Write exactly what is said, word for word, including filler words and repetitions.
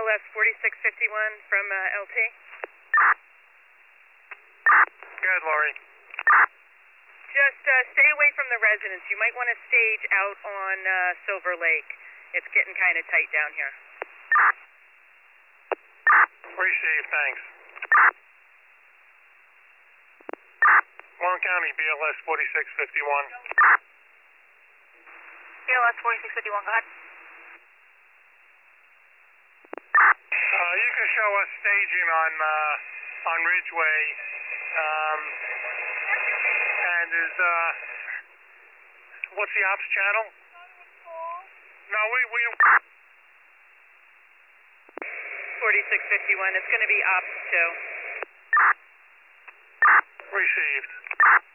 L S forty-six fifty-one from uh, L T. Good, Lori. Just uh, stay away from the residence. You might want to stage out on uh, Silver Lake. It's getting kind of tight down here. Received, thanks. Warren County, B L S forty-six fifty-one. B L S forty-six fifty-one, go ahead. Uh, you can show us staging on uh, on Ridgeway. Um, and is uh, what's the ops channel? No, we we. forty-six fifty-one. It's going to be ops two. Received.